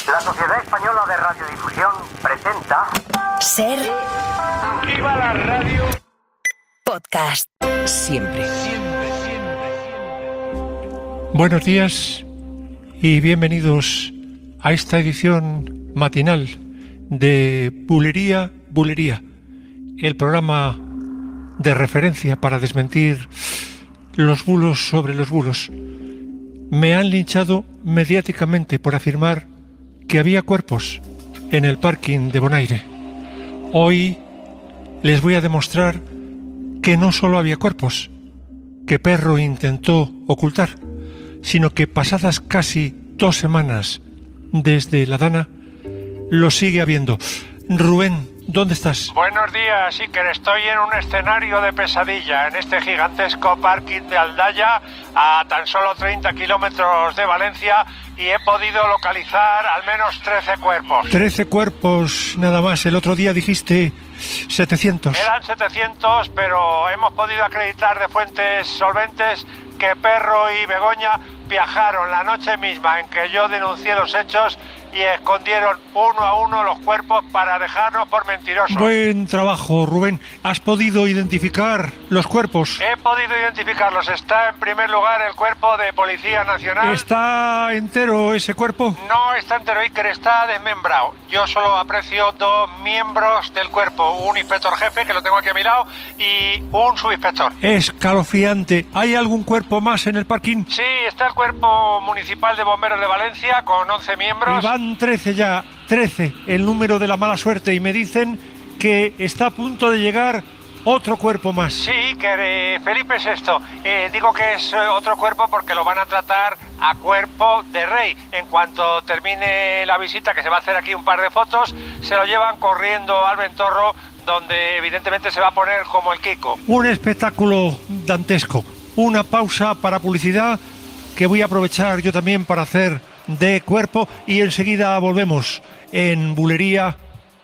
La Sociedad Española de Radiodifusión presenta... Ser... ¡Viva la radio! Podcast. Siempre. Buenos días y bienvenidos a esta edición matinal de Bulería, el programa de referencia para desmentir los bulos sobre los bulos. Me han linchado mediáticamente por afirmar que había cuerpos en el parking de Bonaire. Hoy les voy a demostrar que no solo había cuerpos, que Perro intentó ocultar, sino que pasadas casi 2 semanas desde la Dana, lo sigue habiendo. Rubén, ¿dónde estás? Buenos días, Iker. Estoy en un escenario de pesadilla, en este gigantesco parking de Aldaya, a tan solo 30 kilómetros de Valencia, y he podido localizar al menos 13 cuerpos. 13 cuerpos nada más. El otro día dijiste 700. Eran 700, pero hemos podido acreditar de fuentes solventes que Perro y Begoña viajaron la noche misma en que yo denuncié los hechos y escondieron uno a uno los cuerpos para dejarnos por mentirosos. Buen trabajo, Rubén. ¿Has podido identificar los cuerpos? He podido identificarlos. Está en primer lugar el cuerpo de Policía Nacional. ¿Está entero ese cuerpo? No está entero, Iker, está desmembrado. Yo solo aprecio 2 miembros del cuerpo, un inspector jefe, que lo tengo aquí a mi lado, y un subinspector. Escalofriante. ¿Hay algún cuerpo más en el parking? Sí, está el Cuerpo Municipal de Bomberos de Valencia con 11 miembros. Van 13 ya, 13, el número de la mala suerte, y me dicen que está a punto de llegar otro cuerpo más. Sí, que Felipe VI. Digo que es otro cuerpo porque lo van a tratar a cuerpo de rey. En cuanto termine la visita, que se va a hacer aquí un par de fotos, se lo llevan corriendo al Ventorro, donde evidentemente se va a poner como el Kiko. Un espectáculo dantesco. Una pausa para publicidad que voy a aprovechar yo también para hacer de cuerpo, y enseguida volvemos en Bulería.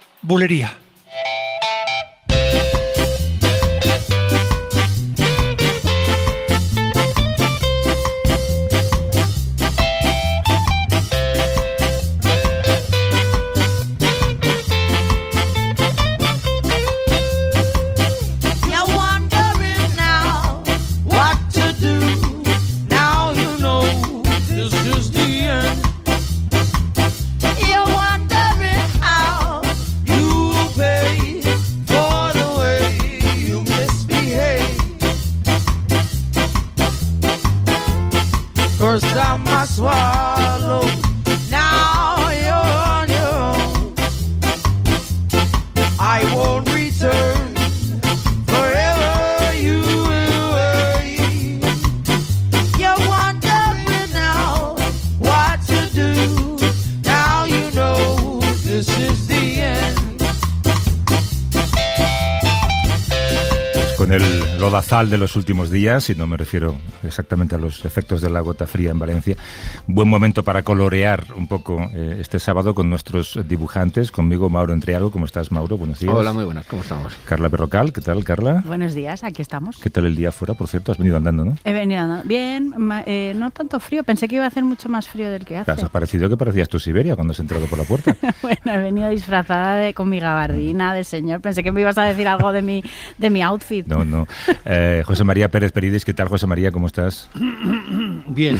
Con el lodazal de los últimos días, y no me refiero exactamente a los efectos de la gota fría en Valencia, buen momento para colorear un poco este sábado con nuestros dibujantes. Conmigo, Mauro Entreago. ¿Cómo estás, Mauro? Buenos días. Hola, muy buenas. ¿Cómo estamos? Carla Berrocal. ¿Qué tal, Carla? Buenos días, aquí estamos. ¿Qué tal el día afuera? Por cierto, has venido andando, ¿no? He venido andando. Bien, no tanto frío. Pensé que iba a hacer mucho más frío del que hace. ¿Te has parecido que parecías tú Siberia cuando has entrado por la puerta? Bueno, he venido disfrazada con mi gabardina de señor. Pensé que me ibas a decir algo de mi outfit. No. José María Pérez Peridis. ¿Qué tal, José María? ¿Cómo estás? Bien.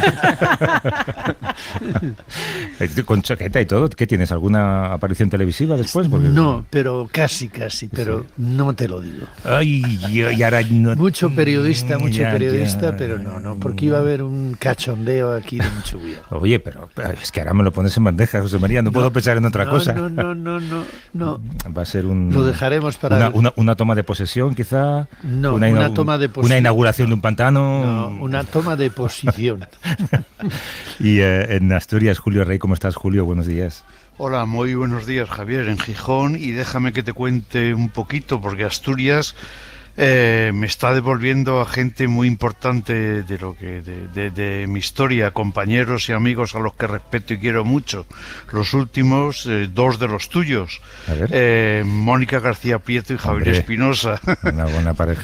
Con chaqueta y todo. ¿Qué tienes? ¿Alguna aparición televisiva después? Porque... No, pero casi, pero sí. No te lo digo. Ay, y ahora no... Mucho periodista, ya. Pero no, porque iba a haber un cachondeo aquí de mucho cuidado. Oye, pero es que ahora me lo pones en bandeja, José María. No puedo pensar en otra cosa. No. Va a ser un... Lo dejaremos para... Una toma de posesión, quizá. No, una toma de posición. Una inauguración de un pantano. No, una toma de posición. Y en Asturias, Julio Rey. ¿Cómo estás, Julio? Buenos días. Hola, muy buenos días, Javier, en Gijón, y déjame que te cuente un poquito, porque Asturias me está devolviendo a gente muy importante de mi historia, compañeros y amigos a los que respeto y quiero mucho. Los últimos, 2 de los tuyos, Mónica García Prieto y Javier Espinosa. Una buena pareja.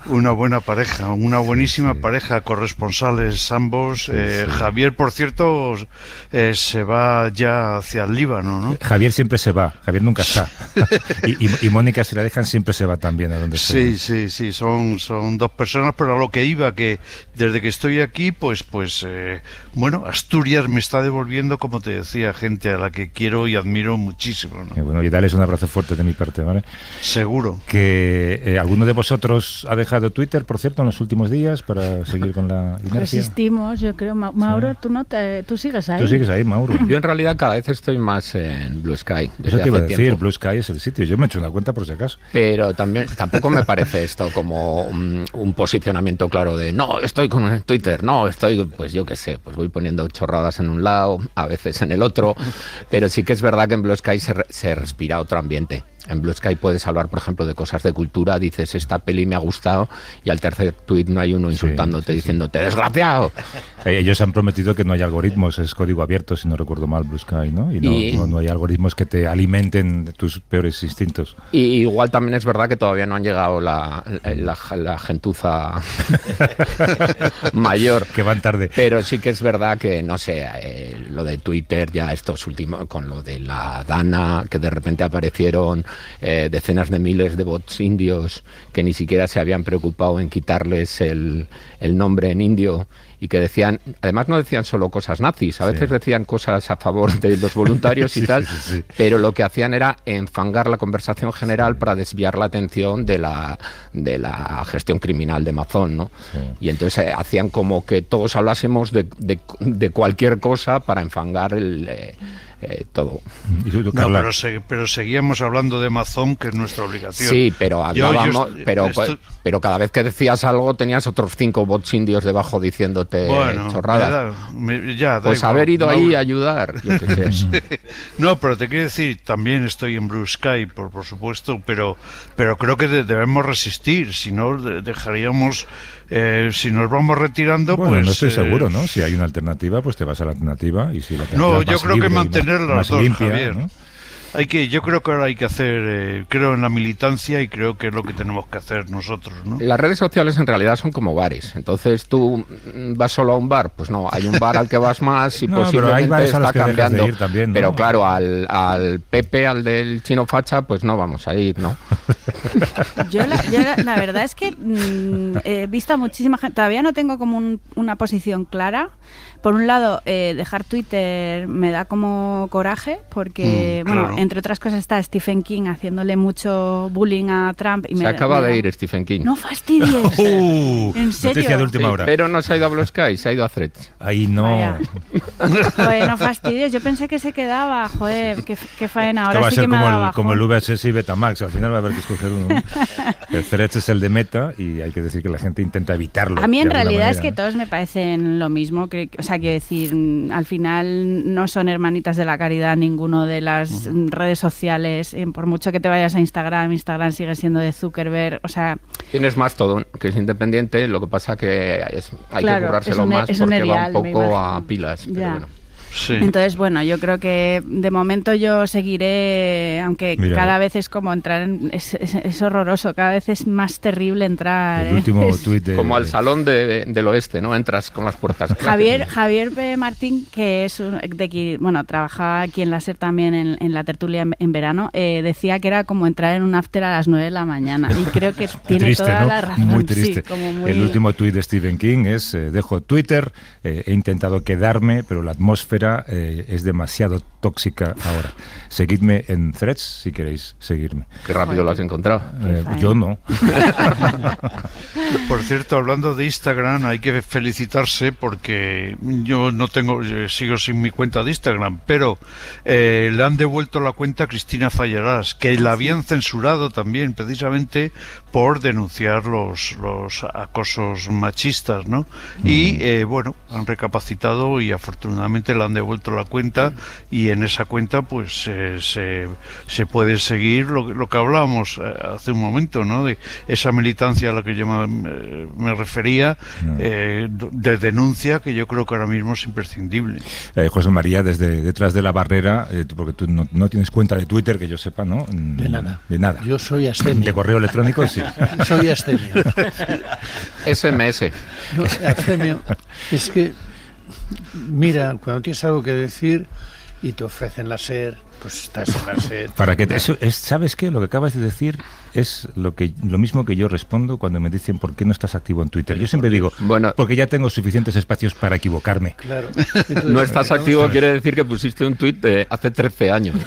Una buena pareja, una buenísima pareja, corresponsales ambos. Javier, por cierto, se va ya hacia el Líbano, ¿no? Javier siempre se va, Javier nunca está. y Mónica, si la dejan, siempre se va también a donde esté. Sí, son dos personas, pero a lo que iba, que desde que estoy aquí, bueno, Asturias me está devolviendo, como te decía, gente a la que quiero y admiro muchísimo, ¿no? Bueno, y darles un abrazo fuerte de mi parte, ¿vale? Seguro. Que ¿alguno de vosotros ha dejado Twitter, por cierto, en los últimos días para seguir con la inercia? Resistimos, yo creo. Mauro, sí. ¿Tú sigues ahí? Tú sigues ahí, Mauro. Yo en realidad cada vez estoy más en Blue Sky. Eso te iba a decir, Blue Sky es el sitio. Yo me he hecho una cuenta por si acaso. Pero tampoco me parece esto como un posicionamiento claro de no, estoy con Twitter, no, estoy, pues yo qué sé, pues voy poniendo chorradas en un lado, a veces en el otro, pero sí que es verdad que en Blue Sky se respira otro ambiente. En Blue Sky puedes hablar, por ejemplo, de cosas de cultura, dices, esta peli me ha gustado, y al tercer tuit no hay uno insultándote, diciéndote, ¡desgraciado! Ellos han prometido que no hay algoritmos, es código abierto, si no recuerdo mal, Blue Sky, ¿no? Y no hay algoritmos que te alimenten tus peores instintos. Y igual también es verdad que todavía no han llegado la gentuza mayor. Que van tarde. Pero sí que es verdad que, no sé, lo de Twitter, ya estos últimos, con lo de la Dana, que de repente aparecieron decenas de miles de bots indios que ni siquiera se habían preocupado en quitarles el nombre en indio, y que decían, además no decían solo cosas nazis, a veces decían cosas a favor de los voluntarios y tal, pero lo que hacían era enfangar la conversación general para desviar la atención de la gestión criminal de Amazon, ¿no? Sí. Y entonces hacían como que todos hablásemos de cualquier cosa para enfangar todo. No, pero seguíamos hablando de Amazon, que es nuestra obligación. Sí, pero hablábamos, pero cada vez que decías algo tenías otros 5 bots indios debajo diciéndote chorradas. Pues haber ido ahí a ayudar. Yo qué sé. No, pero te quiero decir, también estoy en Blue Sky, por supuesto, pero creo que debemos resistir, si no dejaríamos... si nos vamos retirando, bueno, pues... no estoy seguro, ¿no? Si hay una alternativa, pues te vas a la alternativa. Y si la no, yo creo que mantener las dos, limpia, Javier. ¿No? Yo creo que ahora hay que hacer, creo en la militancia y creo que es lo que tenemos que hacer nosotros, ¿no? Las redes sociales en realidad son como bares, entonces tú vas solo a un bar, pues no, hay un bar al que vas más y posiblemente está cambiando, también, ¿no? Pero claro, al Pepe, al del chino facha, pues no vamos a ir, ¿no? Yo la verdad es que he visto a muchísima gente, todavía no tengo como una posición clara. Por un lado, dejar Twitter me da como coraje porque, claro. Entre otras cosas está Stephen King haciéndole mucho bullying a Trump. Y se acaba de ir Stephen King. No fastidies. ¿En serio? Noticia de última hora. Pero no se ha ido a Blue Sky, se ha ido a Threads. Ahí no. Joder, no fastidies. Yo pensé que se quedaba. Joder, qué faena. Ahora va a sí ser que me ha dado como el VHS y Betamax. Al final va a haber que escoger uno, ¿no? El Threads es el de Meta y hay que decir que la gente intenta evitarlo. A mí en realidad es que todos me parecen lo mismo. O sea, quiero decir, al final no son hermanitas de la caridad ninguno de las redes sociales. Por mucho que te vayas a Instagram sigue siendo de Zuckerberg. O sea, tienes más todo, que es independiente. Lo que pasa que hay que currárselo más porque va un poco a pilas. Pero bueno. Sí. Entonces, bueno, yo creo que de momento yo seguiré, aunque cada vez es como entrar en... Es horroroso, cada vez es más terrible entrar. El último tuit de... Como al salón del oeste, ¿no? Entras con las puertas. Javier P. Martín, que es trabajaba aquí en la SER también en la tertulia en verano, decía que era como entrar en un after a las 9 de la mañana. Y creo que tiene triste, toda ¿no? la razón. Muy triste. Sí, como muy... El último tuit de Stephen King es, dejo Twitter, he intentado quedarme, pero la atmósfera es demasiado tóxica ahora. Seguidme en Threads si queréis seguirme. Qué rápido lo has encontrado. Yo no. Por cierto, hablando de Instagram, hay que felicitarse porque yo sigo sin mi cuenta de Instagram, pero le han devuelto la cuenta a Cristina Fallarás, que la habían censurado también precisamente por denunciar los acosos machistas, ¿no? Y han recapacitado y afortunadamente la han devuelto la cuenta, y en esa cuenta pues se puede seguir lo que hablábamos hace un momento, ¿no? De esa militancia a la que yo me refería, de denuncia, que yo creo que ahora mismo es imprescindible. José María, desde detrás de la barrera, porque tú no tienes cuenta de Twitter, que yo sepa, ¿no? De nada. De nada. Yo soy abstemio. De correo electrónico, sí. Soy abstemio. SMS. No, abstemio. Es que, mira, cuando tienes algo que decir y te ofrecen la SER, pues estás en la SER. Para que ¿sabes qué? Lo que acabas de decir es lo mismo que yo respondo cuando me dicen ¿por qué no estás activo en Twitter? Yo siempre digo, porque ya tengo suficientes espacios para equivocarme. Claro. Entonces, no estás activo quiere decir que pusiste un tuit de hace 13 años.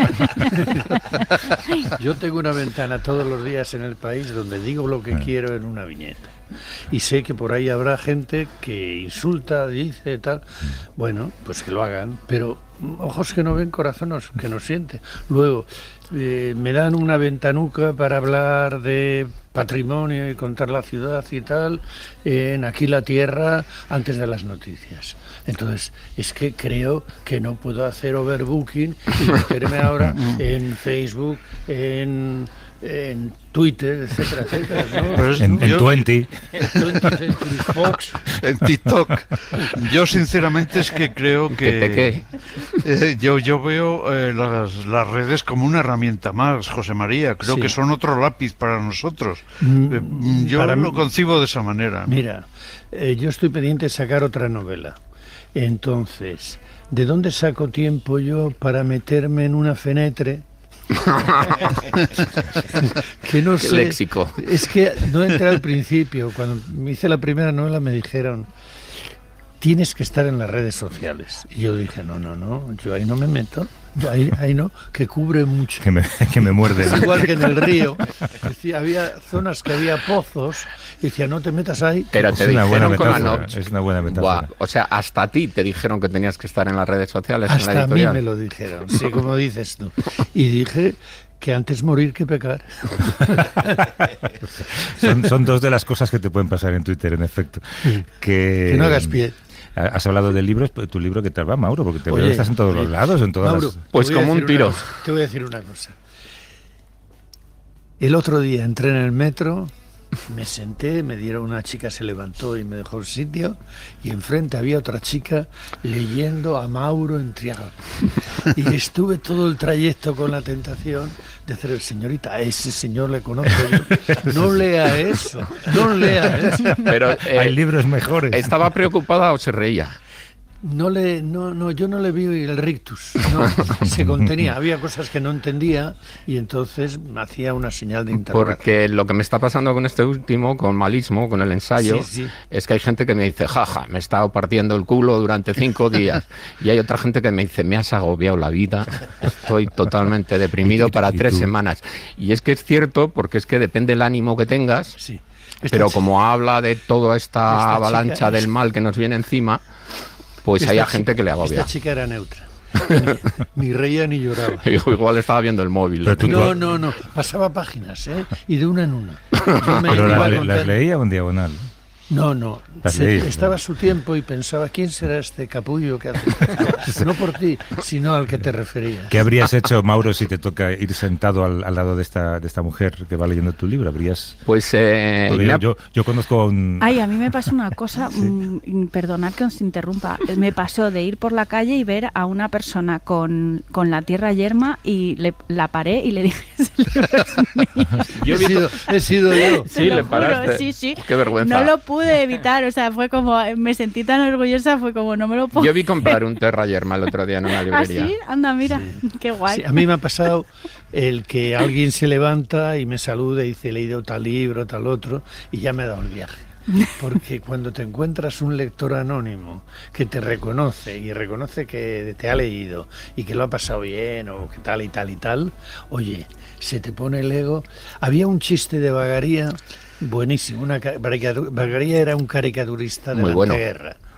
Yo tengo una ventana todos los días en El País donde digo lo que quiero en una viñeta. Y sé que por ahí habrá gente que insulta, dice tal. Bueno, pues que lo hagan, pero ojos que no ven, corazones que no sienten. Luego, me dan una ventanuca para hablar de patrimonio y contar la ciudad y tal, en Aquí la Tierra, antes de las noticias. Entonces, es que creo que no puedo hacer overbooking y meterme ahora en Facebook, en Twitter, etcétera, etcétera, ¿no? En 20. En Fox. En TikTok. Yo sinceramente es que creo que yo veo las redes como una herramienta más, José María. Creo que son otro lápiz para nosotros. Yo lo concibo de esa manera. Mira, yo estoy pendiente de sacar otra novela. Entonces, ¿de dónde saco tiempo yo para meterme en una fenetre? Que no sé. Léxico. Es que no entré al principio. Cuando me hice la primera novela me dijeron, tienes que estar en las redes sociales. Y yo dije, no, yo ahí no me meto. Ahí no, que cubre mucho. Que me muerde. Es igual que en el río. Decía, había zonas que había pozos y decía, no te metas ahí. Pero te dijeron con la noche. Es una buena metáfora. O sea, hasta a ti te dijeron que tenías que estar en las redes sociales. Hasta en la editorial. a mí me lo dijeron, sí, como dices tú. Y dije que antes morir que pecar. Son dos de las cosas que te pueden pasar en Twitter, en efecto. Que no hagas pie. Has hablado de libros, tu libro, ¿qué tal va, Mauro? Porque te veo que estás en todos los lados, en todas Mauro, Pues como un tiro. Te voy a decir una cosa. El otro día entré en el metro, me senté, una chica se levantó y me dejó el sitio, y enfrente había otra chica leyendo a Mauro Entriaga. Y estuve todo el trayecto con la tentación de hacer, señorita, a ese señor le conozco yo. No lea eso, no lea eso. Pero hay libros mejores. ¿Estaba preocupada o se reía? Yo no le vi el rictus, no, se contenía, había cosas que no entendía y entonces me hacía una señal de interrogación. Porque lo que me está pasando con este último, con Malismo, con el ensayo, es que hay gente que me dice, jaja, me he estado partiendo el culo durante 5 días, y hay otra gente que me dice, me has agobiado la vida, estoy totalmente deprimido para 3 semanas. Y es que es cierto, porque es que depende el ánimo que tengas, pero como habla de toda esta avalancha del mal que nos viene encima, pues hay gente que le agobia. Esta chica era neutra. Ni reía ni lloraba. Igual estaba viendo el móvil. No. Pasaba páginas, y de una en una. ¿Pero las leía o en diagonal? No. Estaba a su tiempo y pensaba, ¿quién será este capullo que hace? No por ti, sino al que te referías. ¿Qué habrías hecho, Mauro, si te toca ir sentado al lado de esta mujer que va leyendo tu libro? Pues yo conozco a un... Ay, a mí me pasó una cosa, perdonad que os interrumpa, me pasó de ir por la calle y ver a una persona con la tierra yerma y la paré y le dije, he sido yo. Sí, le paraste. Sí. Qué vergüenza. No lo pude evitar, o sea, fue como, me sentí tan orgullosa, fue como, no me lo puedo. Yo vi comprar un Terra Yerma el otro día en una librería. ¿Ah, sí? Anda, mira, qué guay. Sí, a mí me ha pasado el que alguien se levanta y me saluda y dice, he leído tal libro, tal otro, y ya me ha dado el viaje. Porque cuando te encuentras un lector anónimo que te reconoce y reconoce que te ha leído y que lo ha pasado bien o que tal y tal y tal, oye, se te pone el ego. Había un chiste de Bagaría buenísimo. Bagaría era un caricaturista de la guerra.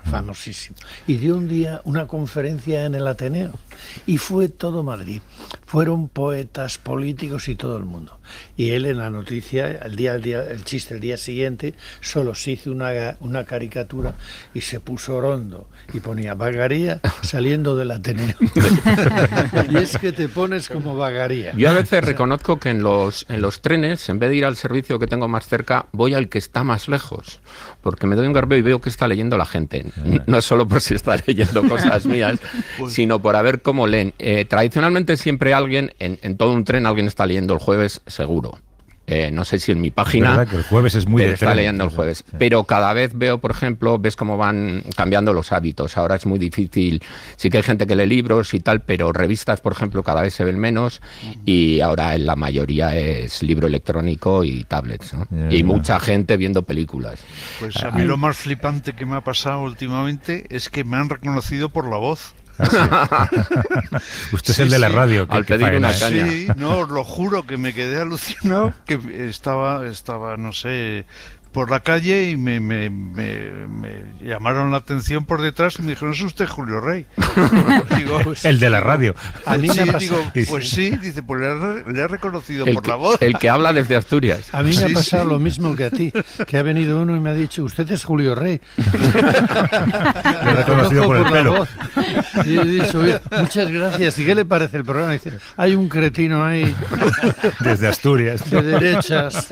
famosísimo. Y dio un día una conferencia en el Ateneo y fue todo Madrid. Fueron poetas, políticos y todo el mundo. Y él en la noticia, el chiste el día siguiente, solo se hizo una caricatura y se puso Orondo y ponía Vagaría saliendo del Ateneo. Y es que te pones como Vagaría. Yo a veces reconozco que en los trenes, en vez de ir al servicio que tengo más cerca, voy al que está más lejos, porque me doy un garbeo y veo que está leyendo la gente. No solo por si está leyendo cosas mías, sino por ver cómo leen. Tradicionalmente siempre alguien, en todo un tren, alguien está leyendo el jueves seguro. No sé si en mi página, verdad que el jueves es muy pero de está tren, leyendo el jueves. Sí. Pero cada vez veo, por ejemplo, ves cómo van cambiando los hábitos. Ahora es muy difícil, sí que hay gente que lee libros y tal, pero revistas, por ejemplo, cada vez se ven menos y ahora en la mayoría es libro electrónico y tablets, ¿no? Y mucha gente viendo películas. Pues a mí lo más flipante que me ha pasado últimamente es que me han reconocido por la voz. Usted es el de la radio. Al pedir una caña. Sí, no, os lo juro que me quedé alucinado, que estaba, no sé, por la calle y me llamaron la atención por detrás y me dijeron, ¿es usted Julio Rey? Digo, el de la radio. A mí me digo, pues sí, dice, pues le he reconocido por la voz. El que habla desde Asturias. A mí me ha pasado lo mismo que a ti, que ha venido uno y me ha dicho, usted es Julio Rey. Le he reconocido por el pelo. Y he dicho, muchas gracias. ¿Y qué le parece el programa? Y dice, hay un cretino ahí. Desde Asturias. De derechas.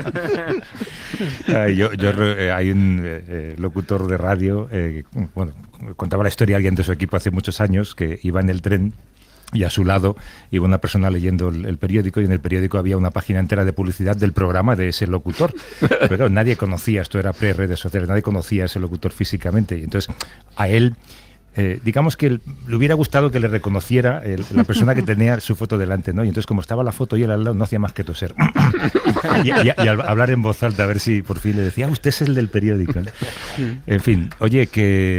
Hay un locutor de radio, bueno, contaba la historia alguien de su equipo hace muchos años, que iba en el tren y a su lado iba una persona leyendo el periódico y en el periódico había una página entera de publicidad del programa de ese locutor. Pero nadie conocía, esto era pre-redes sociales, nadie conocía a ese locutor físicamente. Y entonces a él... digamos que le hubiera gustado que le reconociera la persona que tenía su foto delante, ¿no? Y entonces como estaba la foto y él al lado no hacía más que toser y al hablar en voz alta a ver si por fin le decía, usted es el del periódico, ¿no? En fin, oye, que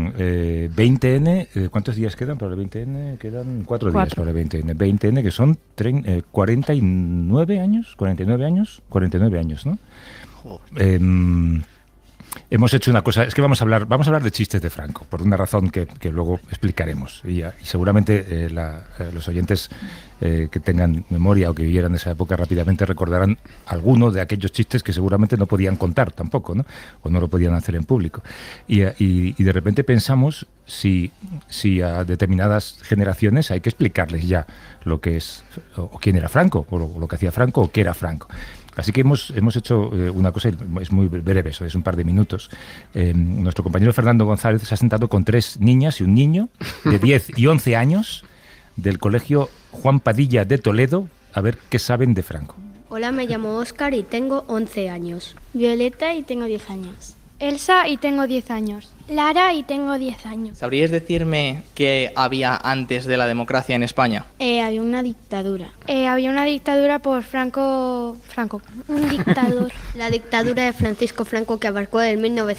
20N, ¿cuántos días quedan para el 20N? Quedan 4 días para el 20N. 20N que son 49 años, 49 años, ¿no? Hemos hecho una cosa, es que vamos a hablar de chistes de Franco, por una razón que luego explicaremos. Y seguramente los oyentes que tengan memoria o que vivieran esa época rápidamente recordarán alguno de aquellos chistes que seguramente no podían contar tampoco, ¿no? O no lo podían hacer en público. Y de repente pensamos si a determinadas generaciones hay que explicarles ya lo que es, o quién era Franco, o lo que hacía Franco, o qué era Franco. Así que hemos hecho una cosa, es muy breve, eso es un par de minutos. Nuestro compañero Fernando González se ha sentado con 3 niñas y un niño de 10 y 11 años del colegio Juan Padilla de Toledo, a ver qué saben de Franco. Hola, me llamo Óscar y tengo 11 años. Violeta y tengo 10 años. Elsa y tengo 10 años. Lara y tengo 10 años. ¿Sabríais decirme qué había antes de la democracia en España? Había una dictadura. Había una dictadura por Franco. Un dictador. La dictadura de Francisco Franco, que abarcó del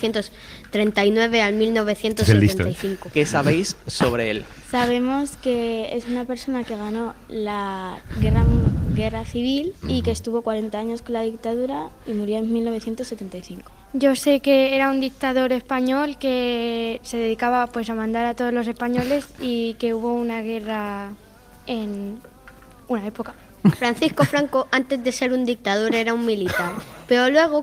1939 al 1975. ¿Qué sabéis sobre él? Sabemos que es una persona que ganó la guerra civil y que estuvo 40 años con la dictadura y murió en 1975. Yo sé que era un dictador español que se dedicaba pues a mandar a todos los españoles y que hubo una guerra en una época. Francisco Franco, antes de ser un dictador, era un militar. Pero luego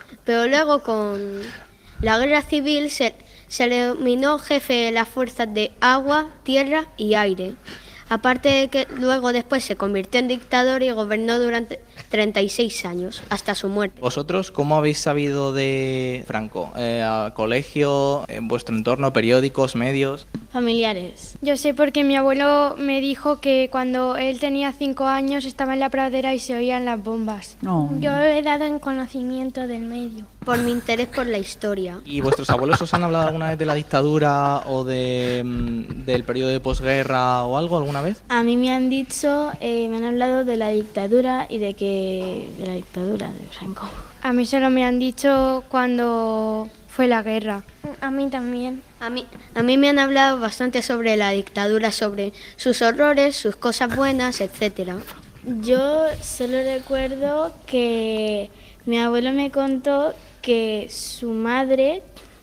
con la guerra civil se le nominó jefe de las fuerzas de agua, tierra y aire. Aparte de que luego después se convirtió en dictador y gobernó durante 36 años, hasta su muerte. ¿Vosotros cómo habéis sabido de Franco? ¿Colegio, en vuestro entorno, periódicos, medios? Familiares. Yo sé porque mi abuelo me dijo que cuando él tenía 5 años estaba en la pradera y se oían las bombas. No. Yo he dado en conocimiento del medio. Por mi interés por la historia. ¿Y vuestros abuelos os han hablado alguna vez de la dictadura o del periodo de posguerra o algo alguna vez? A mí me han dicho, me han hablado de la dictadura y de la dictadura de Franco. A mí solo me han dicho cuando fue la guerra. A mí también. A mí me han hablado bastante sobre la dictadura, sobre sus horrores, sus cosas buenas, etcétera. Yo solo recuerdo que mi abuelo me contó que su madre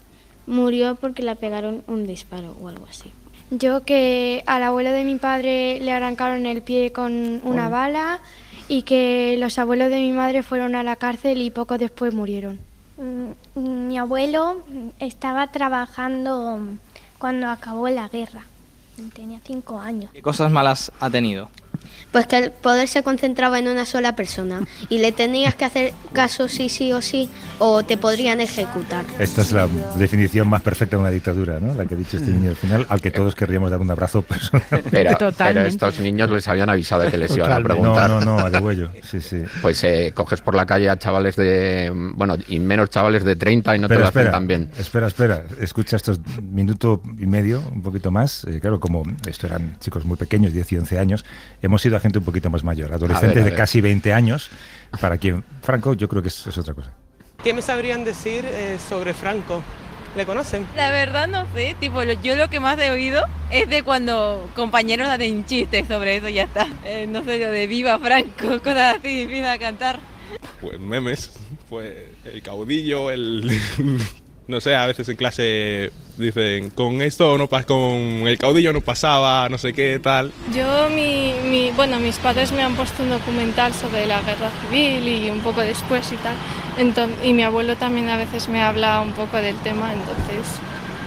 murió porque le pegaron un disparo o algo así. Yo que al abuelo de mi padre le arrancaron el pie con una bala y que los abuelos de mi madre fueron a la cárcel y poco después murieron. Mi abuelo estaba trabajando cuando acabó la guerra. Tenía 5 años. ¿Qué cosas malas ha tenido? Pues que el poder se concentraba en una sola persona y le tenías que hacer caso sí o sí, o te podrían ejecutar. Esta es la definición más perfecta de una dictadura, ¿no? La que ha dicho este niño al final, al que todos querríamos dar un abrazo personal. Pero estos niños les habían avisado de que les iban a preguntar. No, a degüello. Sí. Pues coges por la calle a chavales de... Bueno, y menos chavales de 30 y no te lo hacen tan bien. Espera. Escucha estos minuto y medio, un poquito más. Claro, como esto eran chicos muy pequeños, 10 y 11 años, hemos ido a gente un poquito más mayor, adolescentes de casi 20 años, para quien Franco yo creo que es otra cosa. ¿Qué me sabrían decir sobre Franco? ¿Le conocen? La verdad no sé, tipo, yo lo que más he oído es de cuando compañeros hacen chistes sobre eso y ya está. No sé, lo de Viva Franco, cosas así, empiezan a cantar. Pues memes, pues el caudillo, no sé, a veces en clase dicen, con esto no con el caudillo no pasaba, no sé qué, tal. Yo, mis padres me han puesto un documental sobre la guerra civil y un poco después y tal. Y mi abuelo también a veces me habla un poco del tema, entonces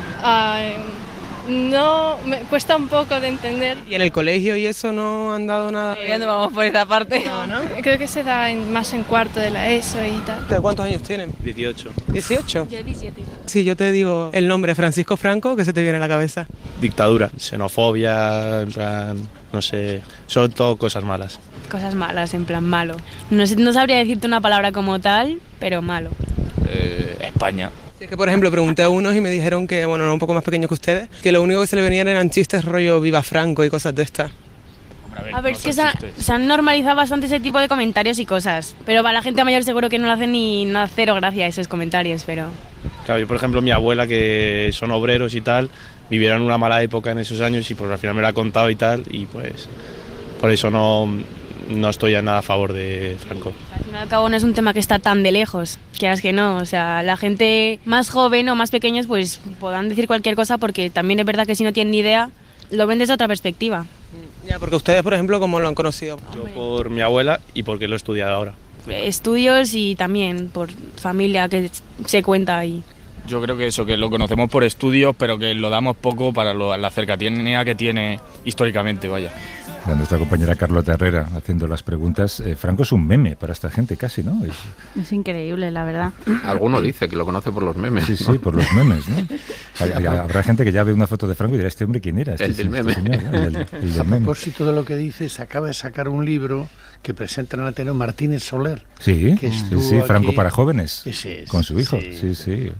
no me cuesta un poco de entender. ¿Y en el colegio y eso no han dado nada? Ya no vamos por esa parte. No. Creo que se da más en cuarto de la ESO y tal. ¿Cuántos años tienen? 18. ¿18? Yo 17. Si yo te digo el nombre Francisco Franco, ¿qué se te viene a la cabeza? Dictadura, xenofobia, en plan, no sé, son todo cosas malas. Cosas malas, en plan malo. No sabría decirte una palabra como tal, pero malo. España. Es que, por ejemplo, pregunté a unos y me dijeron que, bueno, eran un poco más pequeños que ustedes, que lo único que se le venían eran chistes rollo Viva Franco y cosas de estas. A ver, es que se han normalizado bastante ese tipo de comentarios y cosas, pero para la gente mayor seguro que no le hacen ni nada, cero gracia a esos comentarios, pero... Claro, yo por ejemplo mi abuela, que son obreros y tal, vivieron una mala época en esos años y pues al final me lo ha contado y tal, y pues por eso no estoy a nada a favor de Franco. Al fin y al cabo no es un tema que está tan de lejos, quieras que no, o sea, la gente más joven o más pequeños pues podrán decir cualquier cosa porque también es verdad que si no tienen ni idea, lo ven desde otra perspectiva. Ya, porque ustedes, por ejemplo, ¿cómo lo han conocido? Yo por mi abuela y porque lo he estudiado ahora. Estudios y también por familia que se cuenta ahí. Yo creo que eso, que lo conocemos por estudios, pero que lo damos poco para la cercanía que tiene históricamente, vaya. Nuestra compañera Carlota Herrera haciendo las preguntas. Franco es un meme para esta gente casi, ¿no? Es increíble, la verdad. Alguno dice que lo conoce por los memes. Sí, ¿no? Por los memes, ¿no? Habrá gente que ya ve una foto de Franco y dirá, ¿este hombre quién era? El del meme. Señor, el del A meme. propósito de lo que dices, acaba de sacar un libro que presenta en el Ateneo Martínez Soler. Sí, Franco aquí. para jóvenes. Ese es, con su hijo. Sí.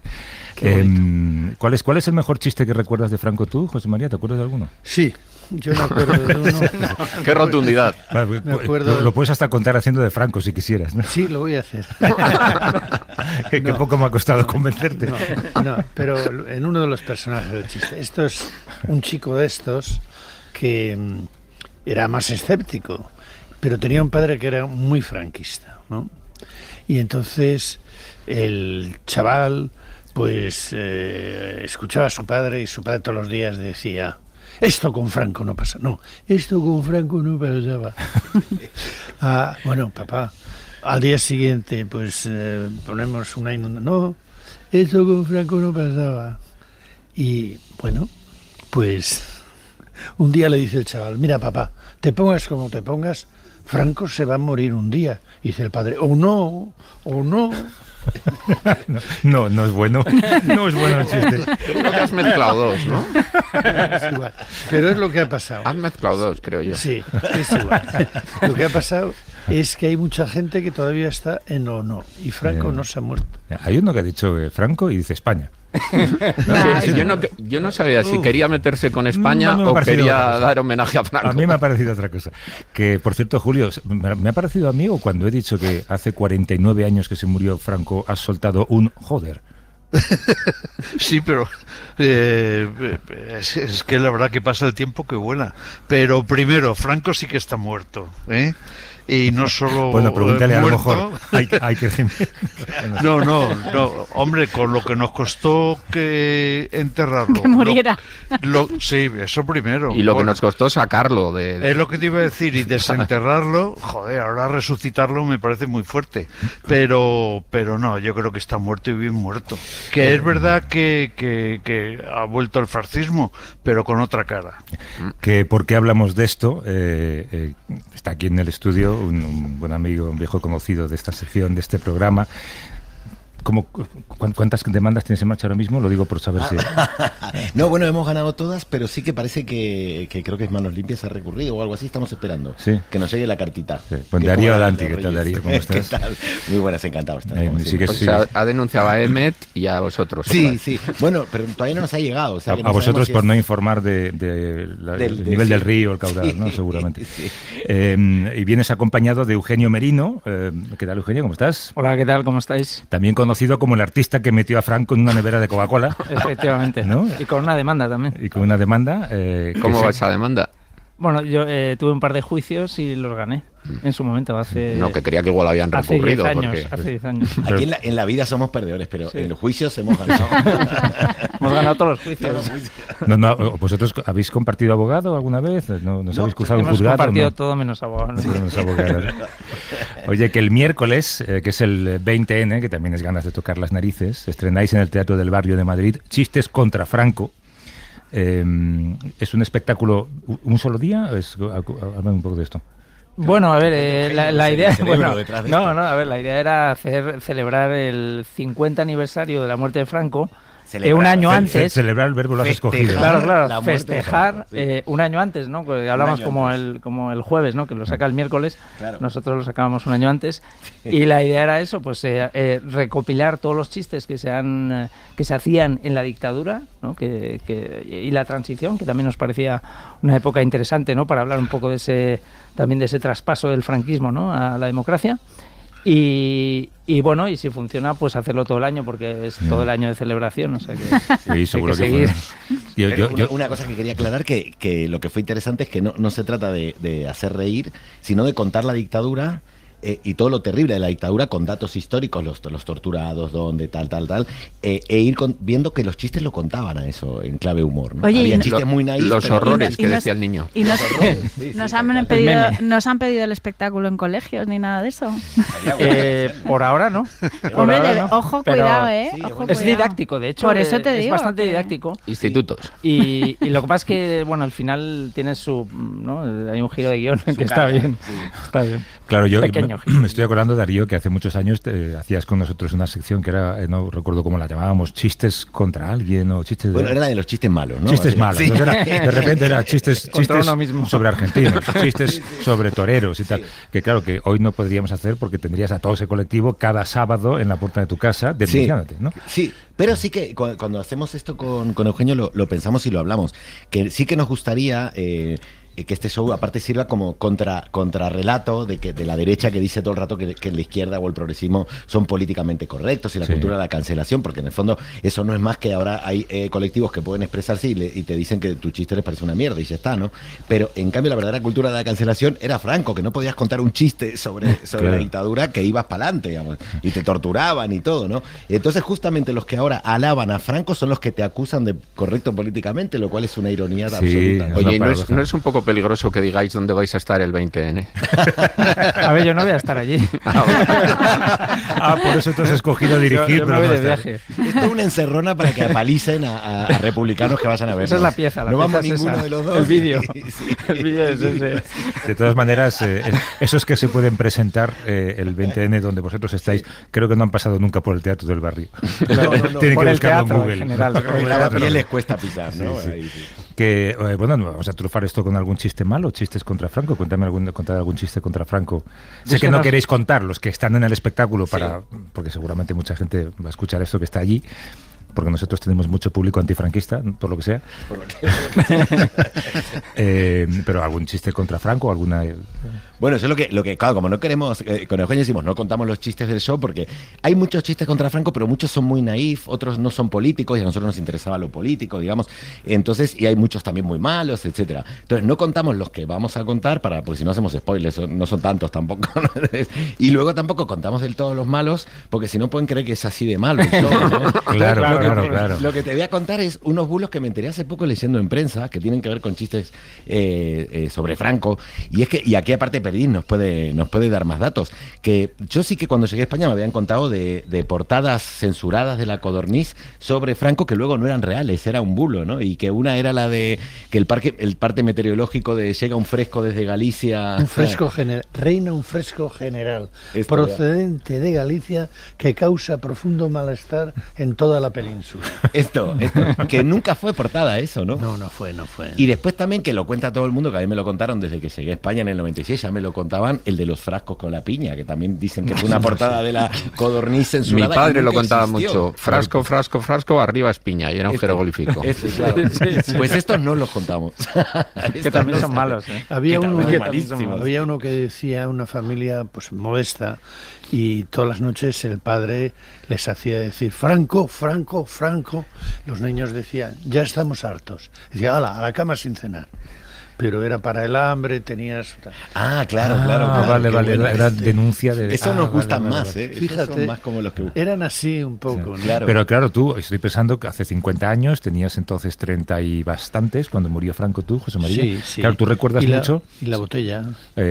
¿Cuál es el mejor chiste que recuerdas de Franco tú, José María? ¿Te acuerdas de alguno? Sí, yo me acuerdo de uno. ¡Qué rotundidad! Me acuerdo... Lo puedes hasta contar haciendo de Franco si quisieras, ¿no? Sí, lo voy a hacer. que poco me ha costado convencerte. No, pero en uno de los personajes del chiste. Esto es un chico de estos que era más escéptico, pero tenía un padre que era muy franquista, ¿no? Y entonces el chaval pues escuchaba a su padre y su padre todos los días decía: esto con Franco no pasa. No, esto con Franco no pasaba. Bueno, papá, al día siguiente pues ponemos una inundación. No, esto con Franco no pasaba. Y bueno, pues un día le dice el chaval: mira, papá, te pongas como te pongas, Franco se va a morir un día. Y dice el padre: o no. No es bueno. No es bueno el chiste. Creo que has mezclado dos, ¿no? Es igual. Pero es lo que ha pasado. Has mezclado dos, creo yo. Sí, es igual. Lo que ha pasado es que hay mucha gente que todavía está en o no. Y Franco no se ha muerto. Hay uno que ha dicho Franco y dice España. Yo no sabía si quería meterse con España o quería dar homenaje a Franco. A mí me ha parecido otra cosa. Que, por cierto, Julio, me ha parecido a mí, o cuando he dicho que hace 49 años que se murió Franco, has soltado un joder. Sí, pero es que la verdad que pasa el tiempo que vuela. Pero primero, Franco sí que está muerto, ¿eh? y no solo bueno, pregúntale, a lo muerto. mejor hay que... No, hombre, con lo que nos costó que enterrarlo. Que muriera. Sí, eso primero. Y lo que nos costó sacarlo de... Es lo que te iba a decir, y desenterrarlo, joder, ahora resucitarlo me parece muy fuerte. Pero no, yo creo que está muerto y bien muerto. Que es verdad que ha vuelto el fascismo, pero con otra cara. ¿Por qué hablamos de esto? Está aquí en el estudio un buen amigo, un viejo conocido de esta sección, de este programa. ¿Cuántas demandas tienes en marcha ahora mismo? Lo digo por saber si... No, bueno, hemos ganado todas, pero sí que parece que creo que es Manos Limpias ha recurrido o algo así. Estamos esperando que nos llegue la cartita. Sí. Pues Darío Adanti, ¿qué tal, Darío? ¿Cómo estás? ¿Qué tal? Muy buenas, encantado. Ha denunciado a Emmet y a vosotros. Sí. Bueno, pero todavía no nos ha llegado. O sea, a vosotros por no informar del nivel del río, el caudal, ¿no? Seguramente. Sí. Y vienes acompañado de Eugenio Merino. ¿Qué tal, Eugenio? ¿Cómo estás? Hola, ¿qué tal? ¿Cómo estáis? También conocido como el artista que metió a Franco en una nevera de Coca-Cola. Efectivamente, ¿no? Y con una demanda también. Y con una demanda. ¿Cómo va esa demanda? Bueno, yo tuve un par de juicios y los gané en su momento, hace... No, que creía que igual habían recurrido. Hace 10 años. Aquí en la vida somos perdedores, pero en los juicios hemos ganado. Hemos ganado todos los juicios. No, ¿vosotros habéis compartido abogado alguna vez? ¿Nos habéis cruzado en juzgado? Hemos compartido todo menos abogado. Sí, menos abogado. Oye, que el miércoles, que es el 20N, que también es ganas de tocar las narices, estrenáis en el Teatro del Barrio de Madrid Chistes contra Franco. ¿Es un espectáculo un solo día? Háblame un poco de esto. Bueno, a ver, la idea... la idea era celebrar el 50 aniversario de la muerte de Franco. Un año antes. Celebrar el verbo lo has escogido. Claro, festejar un año antes, ¿no? Porque hablamos como el jueves, ¿no? Que lo saca el miércoles. Claro. Nosotros lo sacábamos un año antes. Y la idea era eso, pues recopilar todos los chistes que se hacían en la dictadura, ¿no? Y la transición, que también nos parecía una época interesante, ¿no? Para hablar un poco de ese traspaso del franquismo, ¿no? A la democracia. Y bueno, y si funciona, pues hacerlo todo el año, porque es todo el año de celebración, o sea que sí, seguro hay que seguir. Una cosa que quería aclarar, que lo que fue interesante es que no se trata de hacer reír, sino de contar la dictadura y todo lo terrible de la dictadura con datos históricos, los torturados, dónde, tal, ir viendo que los chistes lo contaban a eso, en clave humor, ¿no? Oye, había chistes muy naif. Los horrores que decía el niño. Y nos han pedido el espectáculo en colegios ni nada de eso. Por ahora no. Hombre, ojo, cuidado, Es didáctico, de hecho. Por eso te digo. Es bastante didáctico. Institutos. Y lo que pasa es que, bueno, al final tiene hay un giro de guión que está bien. Sí. Está bien. Claro, yo me estoy acordando, Darío, que hace muchos años hacías con nosotros una sección que era, no recuerdo cómo la llamábamos, chistes contra alguien o chistes... Bueno, era de los chistes malos, ¿no? Chistes malos. Sí. De repente era chistes sobre argentinos, chistes sobre toreros y tal. Que claro, que hoy no podríamos hacer porque tendrías a todo ese colectivo cada sábado en la puerta de tu casa denunciándote, ¿no? Sí, pero sí que cuando hacemos esto con Eugenio lo pensamos y lo hablamos, que sí que nos gustaría... que este show aparte sirva como contrarrelato de la derecha que dice todo el rato que la izquierda o el progresismo son políticamente correctos y la cultura de la cancelación, porque en el fondo eso no es más que ahora hay colectivos que pueden expresarse y te dicen que tu chiste les parece una mierda y ya está, ¿no? Pero en cambio la verdadera cultura de la cancelación era Franco, que no podías contar un chiste sobre la dictadura que ibas para adelante, digamos, y te torturaban y todo, ¿no? Entonces justamente los que ahora alaban a Franco son los que te acusan de correcto políticamente, lo cual es una ironía absoluta. Oye, ¿no es un poco peligroso que digáis dónde vais a estar el 20N? A ver, yo no voy a estar allí. Por eso tú has escogido dirigir. Yo me voy de viaje. Esto es una encerrona para que apalicen a republicanos que vayan a ver. Esa es la pieza. No vamos ninguno de los dos. El vídeo. El vídeo es ese. De todas maneras, esos que se pueden presentar el 20N donde vosotros estáis, creo que no han pasado nunca por el Teatro del Barrio. Tienen que buscarlo en Google. En la piel les cuesta pisar, ¿no? Que, bueno, vamos a trufar esto con algún chiste malo, chistes contra Franco. Contad algún chiste contra Franco. Sé que no queréis contar los que están en el espectáculo porque seguramente mucha gente va a escuchar esto que está allí. porque nosotros tenemos mucho público antifranquista, por lo que sea. Pero algún chiste contra Franco, alguna... Bueno, eso es lo que claro, como no queremos, con Eugenio decimos, no contamos los chistes del show, porque hay muchos chistes contra Franco, pero muchos son muy naif, otros no son políticos, y a nosotros nos interesaba lo político, digamos. Entonces, y hay muchos también muy malos, etcétera. Entonces, no contamos los que vamos a contar, porque si no hacemos spoilers, no son tantos tampoco, ¿no? Y luego tampoco contamos del todo los malos, porque si no pueden creer que es así de malo el show, ¿no? Claro. Lo que te voy a contar es unos bulos que me enteré hace poco leyendo en prensa, que tienen que ver con chistes sobre Franco, y es que, y aquí aparte Perdín nos puede dar más datos, que yo sí que cuando llegué a España me habían contado de portadas censuradas de La Codorniz sobre Franco que luego no eran reales, era un bulo, ¿no? Y que una era la de que el parte meteorológico de llega un fresco desde Galicia... Reina un fresco general, procedente de Galicia, que causa profundo malestar en toda la península. Esto, que nunca fue portada eso, ¿no? No fue. Y después también, que lo cuenta todo el mundo, que a mí me lo contaron desde que llegué a España en el 96, ya me lo contaban, el de los frascos con la piña, que también dicen que fue una portada de La Codorniz censurada. Mi padre lo contaba mucho. Frasco, arriba es piña, y era un jeroglífico. Claro. Pues estos no los contamos. Que también son malos, ¿eh? Había uno que decía, una familia pues modesta, y todas las noches el padre les hacía decir Franco, Franco, Franco. Los niños decían, ya estamos hartos. Decía, hala, a la cama sin cenar. Pero era para el hambre, tenías... Claro. Vale, era denuncia de... Eso nos gustan más, ¿eh? Fíjate, son más como los que... eran así un poco, ¿no? Claro. Pero claro, tú, estoy pensando que hace 50 años, tenías entonces 30 y bastantes, cuando murió Franco tú, José María. Sí. Claro, ¿tú recuerdas mucho? Y la botella.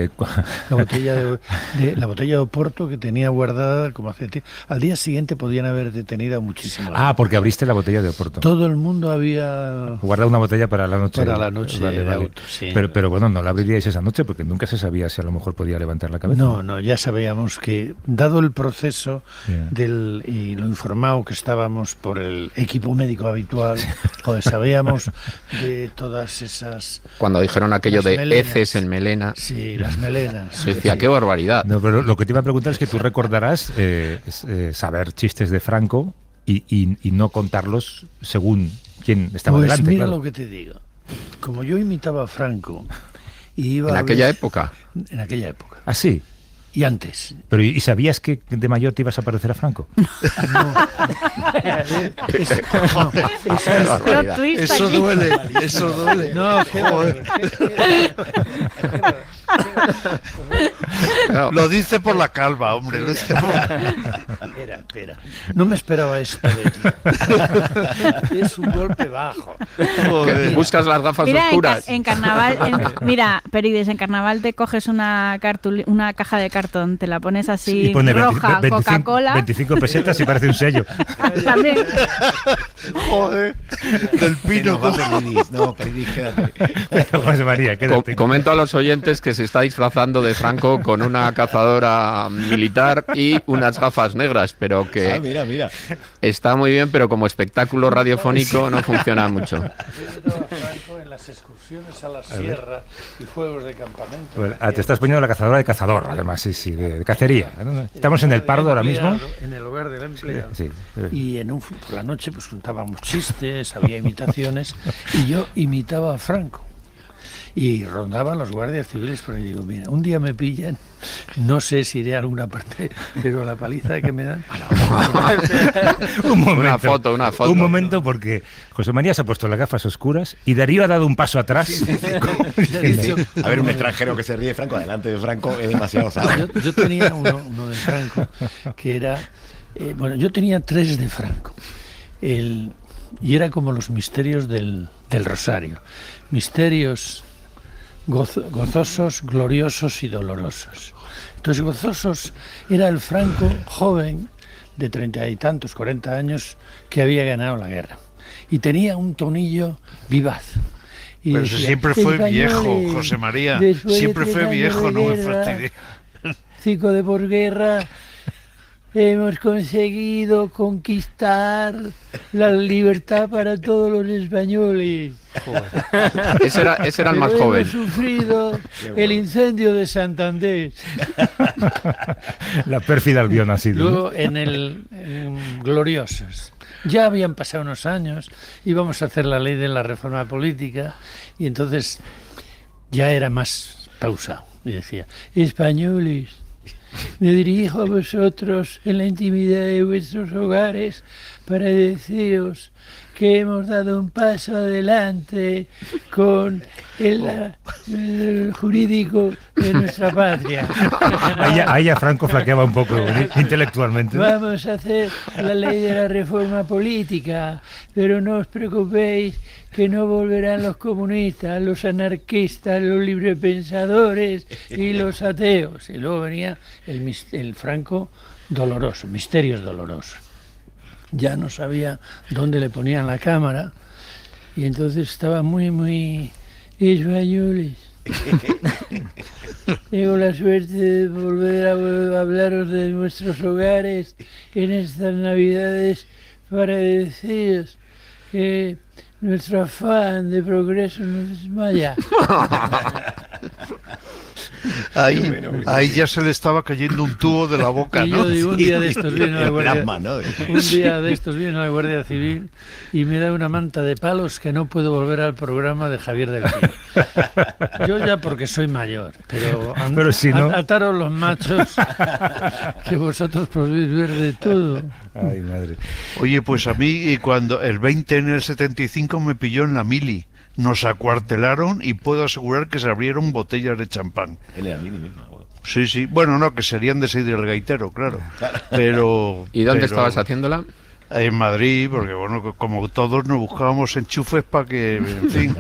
La botella de Oporto que tenía guardada como hace tiempo. Al día siguiente podían haber detenido a muchísimos. Porque abriste la botella de Oporto. Todo el mundo había... guardado una botella para la noche. Para la noche de auto, sí. Pero bueno, no la abriríais esa noche porque nunca se sabía si a lo mejor podía levantar la cabeza. No, ya sabíamos que, dado el proceso y lo informado que estábamos por el equipo médico habitual, sabíamos de todas esas... Cuando dijeron aquello de heces en melena. Sí, las melenas. Decía, qué barbaridad. No, pero lo que te iba a preguntar es que tú recordarás saber chistes de Franco y no contarlos según quién estaba delante. Mira claro. lo que te digo. Como yo imitaba a Franco y iba ¿En aquella época? En aquella época. ¿Ah, sí? Y antes. Pero ¿y sabías que de mayor te ibas a parecer a Franco? Eso duele. No, Lo dice por la calva, hombre. Espera. No me esperaba esto de ti. Es un golpe bajo. Buscas las gafas oscuras. En carnaval, Perides, en carnaval te coges una caja de cartón, te la pones así y pone roja, 25, Coca-Cola. 25 pesetas y parece un sello. También. Joder, del pino. No, Peridis, quédate. José María, quédate. Comento a los oyentes que se está disfrazando de Franco con una cazadora militar y unas gafas negras, pero que mira. Está muy bien, pero como espectáculo radiofónico no funciona mucho. En las excursiones a la sierra y juegos de campamento. Pues, te estás poniendo la cazadora de cazador, además, sí, de cacería. Estamos en el Pardo ahora mismo. En el hogar del empleado. Sí. Y por la noche pues contábamos chistes, había imitaciones, y yo imitaba a Franco. Y rondaban los guardias civiles, pero digo, mira, un día me pillan, no sé si iré a alguna parte, pero la paliza que me dan... Un momento, una foto. Un momento, porque José María se ha puesto las gafas oscuras y Darío ha dado un paso atrás. A ver, un extranjero que se ríe Franco, adelante de Franco, es demasiado sabio. Yo tenía uno de Franco, que era... yo tenía 3 de Franco. Y era como los misterios del Rosario. Misterios... gozosos, gloriosos y dolorosos. Entonces, gozosos era el Franco joven de 30 y tantos, 40 años, que había ganado la guerra. Y tenía un tonillo vivaz. Y pero decía, siempre fue viejo, José María. Siempre fue viejo, no me fastidies. 5 de posguerra, hemos conseguido conquistar la libertad para todos los españoles. Ese era el más joven. Hemos sufrido el incendio de Santander. La pérfida Albión ha sido. Luego en Gloriosos. Ya habían pasado unos años, íbamos a hacer la ley de la reforma política y entonces ya era más pausado. Y decía, españoles, me dirijo a vosotros en la intimidad de vuestros hogares para deciros que hemos dado un paso adelante con el jurídico de nuestra patria. Ahí ya Franco flaqueaba un poco intelectualmente. Vamos a hacer la ley de la reforma política, pero no os preocupéis que no volverán los comunistas, los anarquistas, los librepensadores y los ateos. Y luego venía el Franco doloroso, misterios dolorosos. Ya no sabía dónde le ponían la cámara y entonces estaba muy españoles. Tengo la suerte de volver a hablaros de nuestros hogares en estas Navidades para deciros que nuestro afán de progreso no desmaya. Ahí ya se le estaba cayendo un tubo de la boca, y ¿no? yo digo, un día de estos viene la Guardia Civil y me da una manta de palos que no puedo volver al programa de Javier del Pino. Yo ya porque soy mayor, pero si no... ataros los machos, que vosotros podéis ver de todo. Ay, madre. Oye, pues a mí cuando el 20 en el 75 me pilló en la mili. Nos acuartelaron y puedo asegurar que se abrieron botellas de champán. En la mili mismo. Sí. Bueno, no, que serían de Seidir el Gaitero, claro. Pero... ¿Y dónde estabas haciéndola? En Madrid, porque bueno, como todos nos buscábamos enchufes para que, en fin...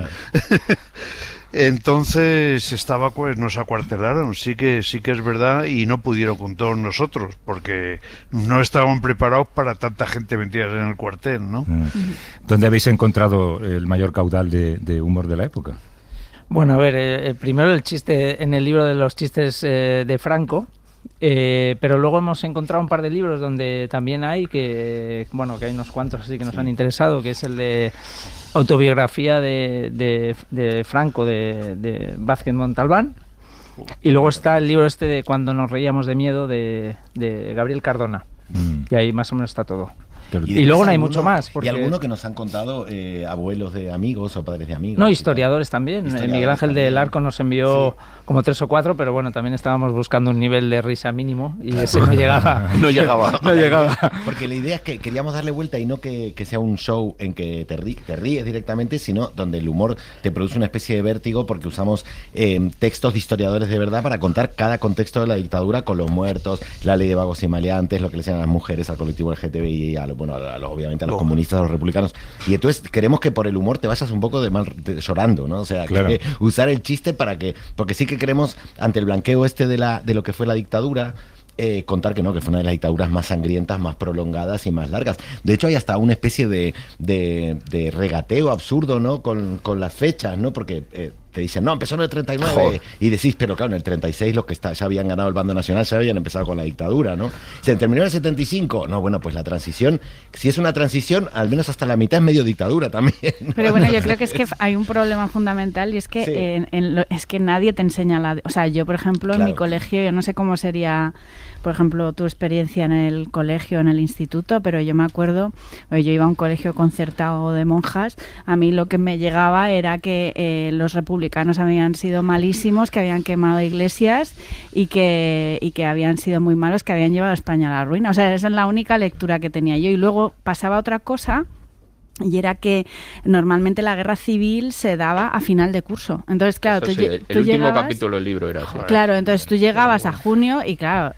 Entonces nos acuartelaron, sí que es verdad, y no pudieron con todos nosotros, porque no estaban preparados para tanta gente metida en el cuartel, ¿no? ¿Dónde habéis encontrado el mayor caudal de humor de la época? Bueno, a ver, primero el chiste en el libro de los chistes de Franco, pero luego hemos encontrado un par de libros donde también hay que hay unos cuantos así que nos han interesado, que es el de autobiografía de Franco, de Vázquez Montalbán, y luego está el libro este de Cuando nos reíamos de miedo de Gabriel Cardona, y ahí más o menos está todo. Y luego no hay mucho más. Y alguno que nos han contado abuelos de amigos o padres de amigos. No, historiadores también. Miguel Ángel del Arco nos envió como 3 o 4, pero bueno, también estábamos buscando un nivel de risa mínimo y ese no llegaba. No llegaba. No llegaba. Porque la idea es que queríamos darle vuelta y no que sea un show en que te ríes directamente, sino donde el humor te produce una especie de vértigo, porque usamos textos de historiadores de verdad para contar cada contexto de la dictadura, con los muertos, la ley de vagos y maleantes, lo que le decían a las mujeres, al colectivo LGTBI, obviamente a los comunistas, a los republicanos. Y entonces queremos que por el humor te vayas un poco llorando, ¿no? O sea, claro, que usar el chiste porque sí que queremos, ante el blanqueo de lo que fue la dictadura, contar que fue una de las dictaduras más sangrientas, más prolongadas y más largas. De hecho, hay hasta una especie de regateo absurdo, ¿no? Con las fechas, ¿no? Porque te dicen, no, empezó en el 39, Joder. Y decís, pero claro, en el 36 los que ya habían ganado el bando nacional ya habían empezado con la dictadura, ¿no? ¿Se terminó en el 75? No, bueno, pues la transición, si es una transición, al menos hasta la mitad es medio dictadura también, ¿no? Pero bueno, yo creo que es que hay un problema fundamental y es que es que nadie te enseña o sea, yo, por ejemplo, en mi colegio, yo no sé cómo sería, por ejemplo, tu experiencia en el colegio, en el instituto, pero yo me acuerdo, yo iba a un colegio concertado de monjas, a mí lo que me llegaba era que los republicanos habían sido malísimos, que habían quemado iglesias y que habían sido muy malos, que habían llevado a España a la ruina. O sea, esa es la única lectura que tenía yo. Y luego pasaba otra cosa, y era que normalmente la guerra civil se daba a final de curso. Entonces, claro, el último capítulo del libro era así. Claro, entonces tú llegabas a junio y claro,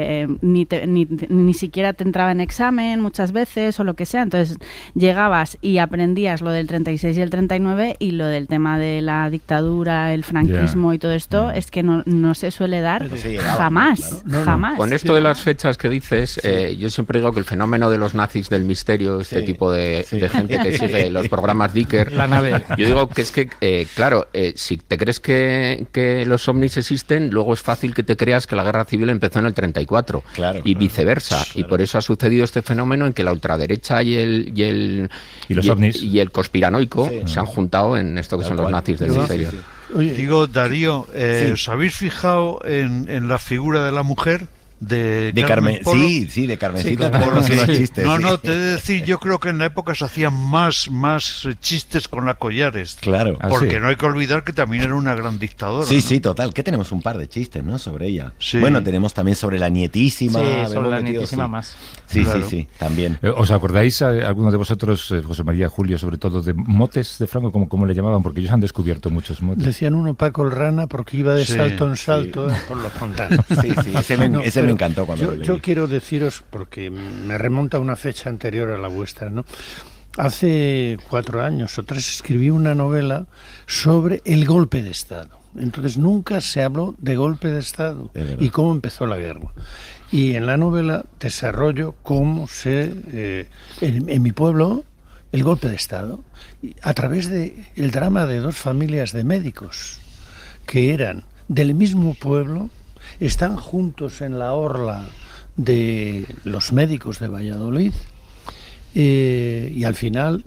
ni siquiera te entraba en examen muchas veces o lo que sea. Entonces llegabas y aprendías lo del 36 y el 39 y lo del tema de la dictadura, el franquismo y todo esto, es que no se suele dar jamás, jamás. Con esto de las fechas que dices, yo siempre digo que el fenómeno de los nazis del misterio, este tipo de gente que sigue los programas Dicker, la nave. Yo digo que es que, claro, si te crees que los ovnis existen, luego es fácil que te creas que la guerra civil empezó en el 34 y viceversa. Claro. Y por eso ha sucedido este fenómeno en que la ultraderecha y los ovnis y el conspiranoico se han juntado en esto que son los nazis del misterio. Oye, digo, Darío, ¿os habéis fijado en la figura de la mujer? de Carmen Polo. Sí, de Carmencita. Sí, tenemos unos chistes. No, sí. no, te he de decir, yo creo que en la época se hacían más chistes con la Collares. Claro. Porque sí. no hay que olvidar que también era una gran dictadora. Sí, ¿no? sí, total. Que tenemos un par de chistes, ¿no? Sobre ella. Sí. Bueno, tenemos también sobre la nietísima. Sí, sobre la nietísima más. Sí, claro. sí, también. ¿Os acordáis, alguno de vosotros, José María, Julio, sobre todo, de motes de Franco, como le llamaban? Porque ellos han descubierto muchos motes. Decían uno Paco el Rana porque iba de salto en salto por los pantanos. Sí, ese me encantó cuando lo leí. Yo quiero deciros, porque me remonta a una fecha anterior a la vuestra, ¿no? Hace 4 años o 3 escribí una novela sobre el golpe de Estado. Entonces nunca se habló de golpe de Estado y cómo empezó la guerra. Y en la novela desarrollo cómo en mi pueblo, el golpe de Estado, a través del drama de 2 familias de médicos que eran del mismo pueblo, están juntos en la orla de los médicos de Valladolid y al final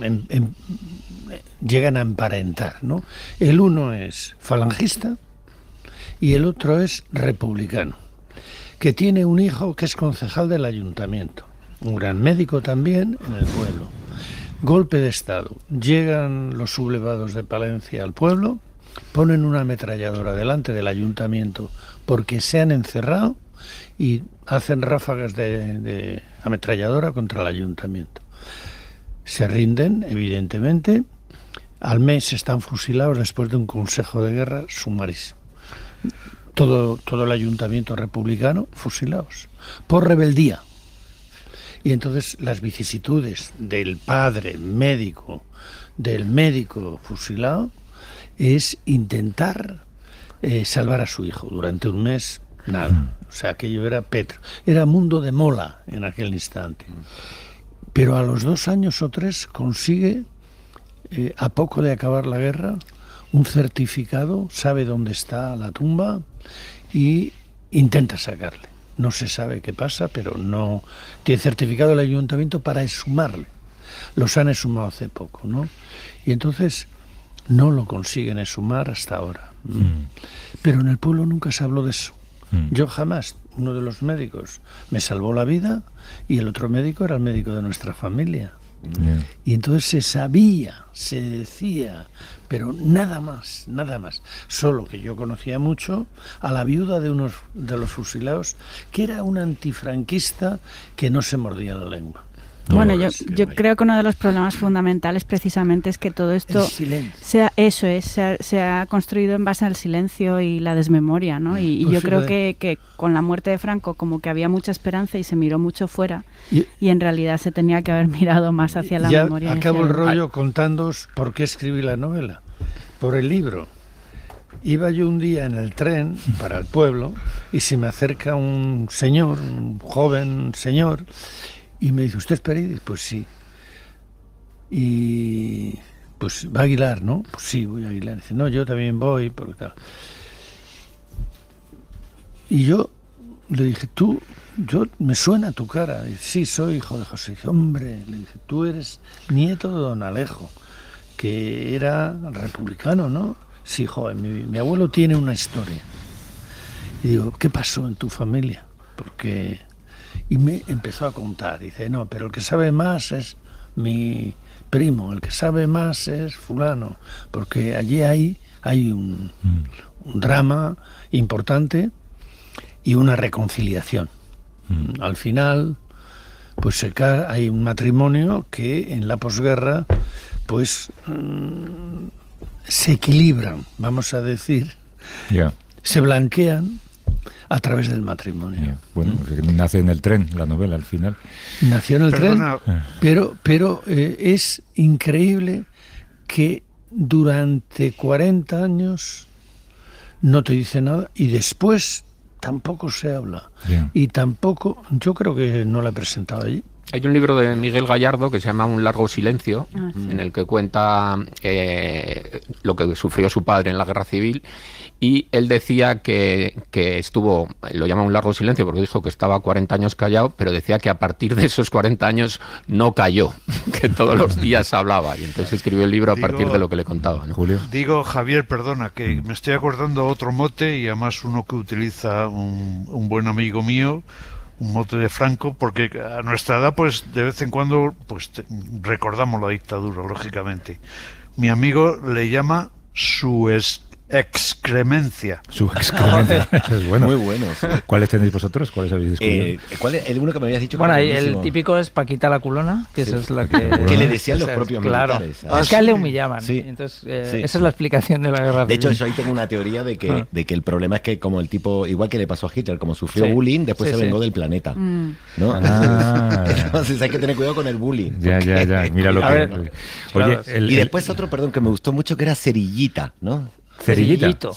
llegan a emparentar, ¿no? El uno es falangista y el otro es republicano, que tiene un hijo que es concejal del ayuntamiento, un gran médico también en el pueblo. Golpe de Estado. Llegan los sublevados de Palencia al pueblo, ponen una ametralladora delante del ayuntamiento porque se han encerrado y hacen ráfagas de ametralladora contra el ayuntamiento. Se rinden, evidentemente. Al mes están fusilados después de un consejo de guerra sumarísimo. Todo el ayuntamiento republicano fusilados por rebeldía. Y entonces las vicisitudes del padre médico, del médico fusilado, es intentar salvar a su hijo. Durante un mes, nada. O sea, aquello era Petro. Era mundo de mola en aquel instante. Pero a los 2 años o 3 consigue, a poco de acabar la guerra, un certificado, sabe dónde está la tumba y intenta sacarle. No se sabe qué pasa, pero no tiene certificado el ayuntamiento para exhumarle. Los han exhumado hace poco, ¿no? Y entonces no lo consiguen exhumar hasta ahora. Pero en el pueblo nunca se habló de eso. Yo jamás, uno de los médicos me salvó la vida y el otro médico era el médico de nuestra familia. Y entonces se sabía, se decía, pero nada más, nada más. Solo que yo conocía mucho a la viuda de unos de los fusilados, que era un antifranquista que no se mordía la lengua. Bueno, yo creo que uno de los problemas fundamentales precisamente es que todo esto se ha construido en base al silencio y la desmemoria, ¿no? Y yo creo que con la muerte de Franco como que había mucha esperanza y se miró mucho fuera y en realidad se tenía que haber mirado más hacia la memoria. Acabo el rollo contándoos por qué escribí la novela. Por el libro. Iba yo un día en el tren para el pueblo y se me acerca un señor, un joven señor, y me dice, ¿usted es Peridis? Pues sí. Y pues va a Aguilar, ¿no? Pues sí, voy a Aguilar. Dice, no, yo también voy, porque tal. Y yo le dije, me suena tu cara. Dice, sí, soy hijo de José. Dice, hombre, le dije, tú eres nieto de don Alejo, que era republicano, ¿no? Sí, joder, mi abuelo tiene una historia. Y digo, ¿qué pasó en tu familia? Porque... Y me empezó a contar. Dice, no, pero el que sabe más es mi primo, el que sabe más es fulano, porque allí hay un drama importante y una reconciliación. Al final, pues hay un matrimonio que en la posguerra, pues se equilibran, vamos a decir, se blanquean a través del matrimonio. Bueno, nace en el tren la novela al final. Nació en el tren, pero es increíble que durante 40 años no te dice nada y después tampoco se habla. Y tampoco, yo creo que no la he presentado allí. Hay un libro de Miguel Gallardo que se llama Un largo silencio, en el que cuenta lo que sufrió su padre en la guerra civil, y él decía que estuvo, lo llama un largo silencio porque dijo que estaba 40 años callado, pero decía que a partir de esos 40 años no cayó, que todos los días hablaba, y entonces escribió el libro a partir de lo que le contaba, ¿no? Julio. Digo, Javier, perdona, que me estoy acordando otro mote, y además uno que utiliza un buen amigo mío, un mote de Franco, porque a nuestra edad, pues de vez en cuando pues recordamos la dictadura, lógicamente. Mi amigo le llama su excremencia. Su excremencia. Es bueno. Muy bueno. Sí. ¿Cuáles tenéis vosotros? ¿Cuáles habéis descubierto? ¿Cuál es el uno que me habías dicho? Bueno, ahí el típico es Paquita la culona, que esa es la que... que le decían los propios militares. Claro. Es que a él le humillaban. Sí. Entonces, esa es la explicación de la guerra civil. De hecho, yo ahí tengo una teoría de que el problema es que como el tipo, igual que le pasó a Hitler, como sufrió bullying, después se vengó del planeta. ¿No? Entonces hay que tener cuidado con el bullying. Ya. Mira lo que... Oye, y después otro, perdón, que me gustó mucho, que era Cerillita, ¿no? Cerillito.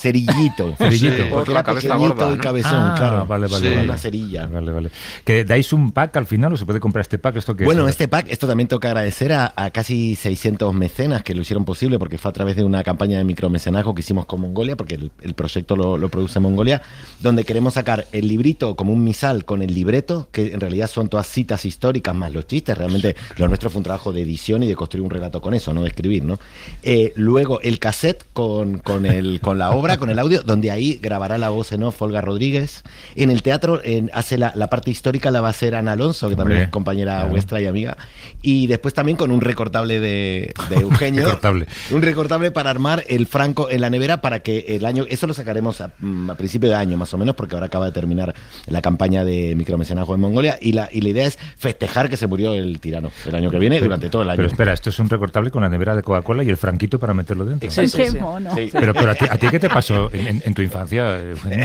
Porque era cabeza gorda, y cabezón, claro. Vale. Una cerilla. Vale. ¿Que dais un pack al final o se puede comprar este pack? ¿Esto qué bueno, es? Este pack, esto también toca agradecer a casi 600 mecenas que lo hicieron posible, porque fue a través de una campaña de micromecenazgo que hicimos con Mongolia, porque el proyecto lo produce Mongolia, donde queremos sacar el librito como un misal con el libreto, que en realidad son todas citas históricas más los chistes. Realmente lo nuestro fue un trabajo de edición y de construir un relato con eso, no de escribir, ¿no? Luego el cassette con la obra, con el audio, donde ahí grabará la voz en off Olga Rodríguez. En el teatro hace la parte histórica, la va a hacer Ana Alonso, que también es compañera vuestra y amiga. Y después también con un recortable de Eugenio. Un recortable para armar el Franco en la nevera para que el año... Eso lo sacaremos a principio de año, más o menos, porque ahora acaba de terminar la campaña de micromecenazgo en Mongolia. Y la idea es festejar que se murió el tirano el año que viene, durante todo el año. Pero espera, esto es un recortable con la nevera de Coca-Cola y el franquito para meterlo dentro. Sí. Mono. Sí. Pero ¿a ti qué te pasó en tu infancia?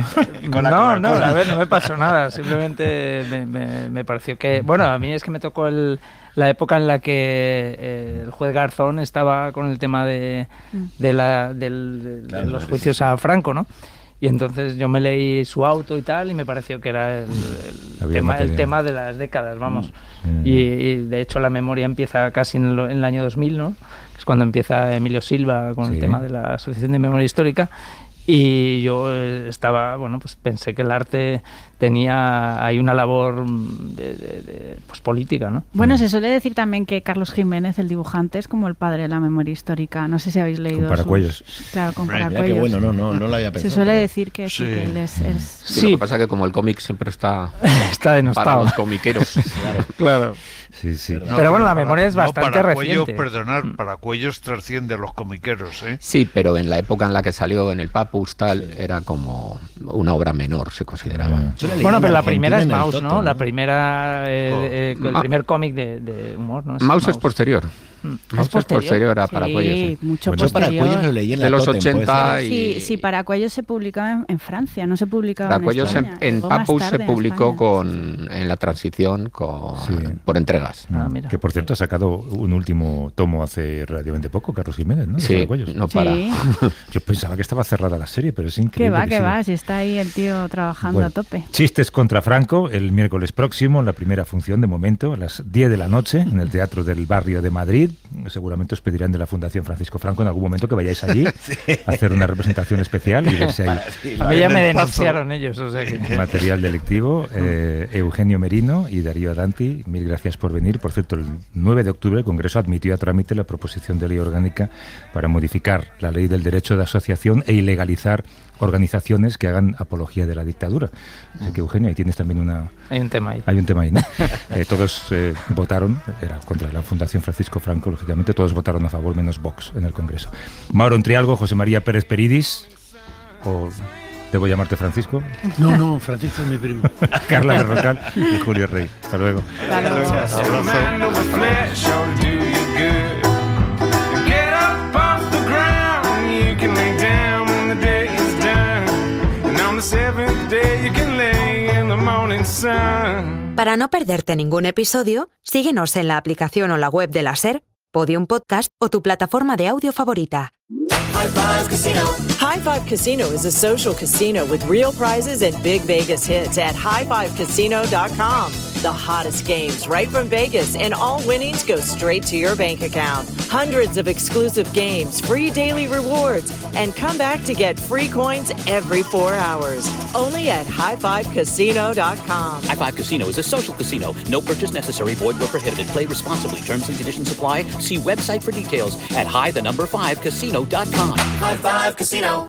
No, a ver, no me pasó nada. Simplemente me pareció que... Bueno, a mí es que me tocó la época en la que el juez Garzón estaba con el tema de los juicios a Franco, ¿no? Y entonces yo me leí su auto y tal, y me pareció que era el tema de las décadas, vamos. Y de hecho la memoria empieza casi en el año 2000, ¿no? Es cuando empieza Emilio Silva con el tema de la Asociación de Memoria Histórica. Y yo pues pensé que el arte tenía ahí una labor pues política, ¿no? Bueno, se suele decir también que Carlos Jiménez, el dibujante, es como el padre de la memoria histórica. No sé si habéis leído. Con Paracuellos. Claro, con Paracuellos. Qué bueno, no lo había pensado. Se suele decir que sí, que él es... Sí, lo que pasa es que como el cómic siempre está denostado para los comiqueros. Claro. Sí. Pero bueno, la memoria es bastante reciente. Paracuellos trasciende a los comiqueros, ¿eh? Sí, pero en la época en la que salió en el Papus tal, era como una obra menor, se consideraba. Bueno, pero la primera es Maus, ¿no? La primera, el primer cómic de humor, ¿no? Maus es posterior. ¿Es posterior a Paracuellos. Sí, mucho posterior. Paracuellos lo leí en de los 80 y... Sí, Paracuellos se publicaba en Francia, no se publicaba Paracuellos en España. en Papus se publicó en la transición por entregas. Mira. Que por cierto ha sacado un último tomo hace relativamente poco, Carlos Jiménez, ¿no? Sí, no para. Yo pensaba que estaba cerrada la serie, pero es increíble. Que va, si está ahí el tío trabajando a tope. Chistes contra Franco, el miércoles próximo, la primera función de momento, a las 10 de la noche, en el Teatro del Barrio de Madrid. Seguramente os pedirán de la Fundación Francisco Franco en algún momento que vayáis allí a hacer una representación especial y verse ahí. A mí ya me denunciaron ellos. O sea que... Material delictivo. Eugenio Merino y Darío Danti, mil gracias por venir. Por cierto, el 9 de octubre el Congreso admitió a trámite la proposición de ley orgánica para modificar la ley del derecho de asociación e ilegalizar organizaciones que hagan apología de la dictadura. Así que, Eugenio, ahí tienes también Hay un tema ahí. Hay un tema ahí, ¿no? Todos votaron, era contra la Fundación Francisco Franco, lógicamente, todos votaron a favor, menos Vox en el Congreso. Mauro Entrialgo, José María Pérez Peridis, o... ¿Debo llamarte Francisco? No, Francisco es mi primo. Carla Berrocal y Julio Rey. Hasta luego. Para no perderte ningún episodio, síguenos en la aplicación o la web de la SER, Podium Podcast o tu plataforma de audio favorita. High Five Casino. High Five Casino is a social casino with real prizes and big Vegas hits at highfivecasino.com. The hottest games right from Vegas, and all winnings go straight to your bank account. Hundreds of exclusive games, free daily rewards, and come back to get free coins every 4 hours. Only at highfivecasino.com. High Five Casino is a social casino. No purchase necessary. Void where prohibited. Play responsibly. Terms and conditions apply. See website for details at high5casino.com. High Five Casino.